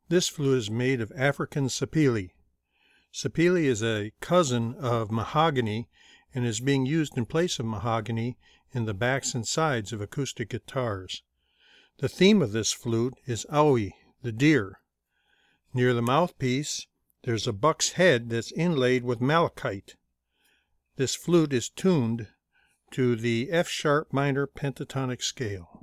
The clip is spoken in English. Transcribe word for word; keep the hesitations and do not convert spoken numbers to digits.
This flute is made of African sapele. Sapele is a cousin of mahogany and is being used in place of mahogany in the backs and sides of acoustic guitars. The theme of this flute is Aoi, the deer. Near the mouthpiece, there's a buck's head that's inlaid with malachite. This flute is tuned to the F sharp minor pentatonic scale.